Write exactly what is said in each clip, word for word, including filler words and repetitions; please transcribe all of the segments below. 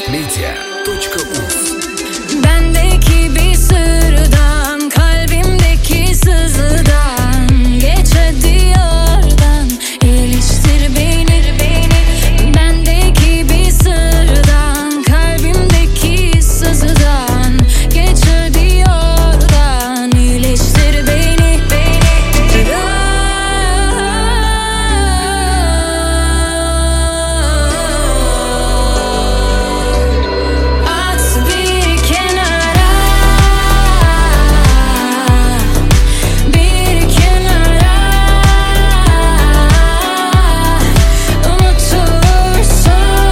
bestmedia точка uz. Bendeki bir sırdan, kalbimdeki sızıdan, geç hadi oradan, iliştir beni, beni. Bendeki bir sırdan, kalbimdeki sızıdan, geç hadi oradan, iliştir beni, beni. At bir kenara, bir kenara, unutursun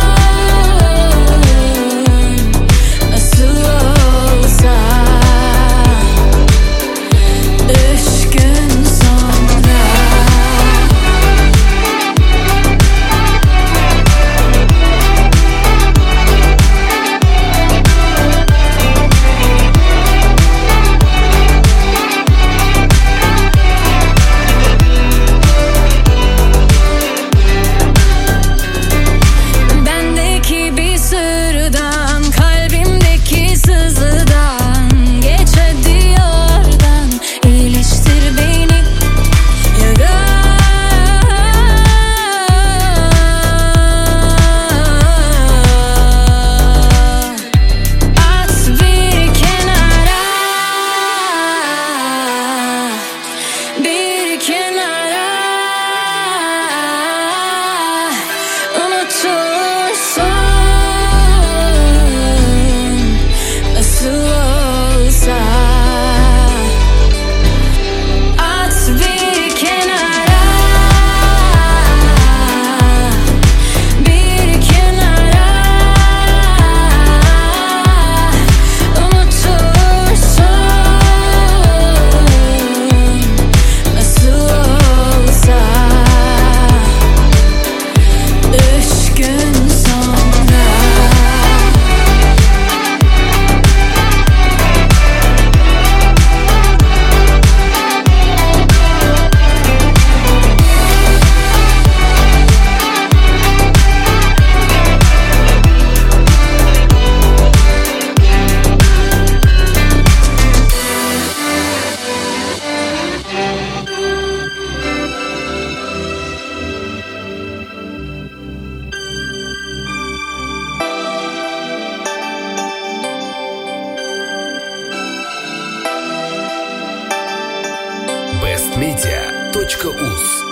nasıl olsa üç gün sonra. Bendeki bir sırdan, kalbimdeki sızıdan, geç hadi oradan, iliştir beni. At bir kenara, bir kenara, unutursun nasıl olsa. At bir kenara, bir kenara, unutursun nasıl olsa üç gün sonra. bestmedia точка uz.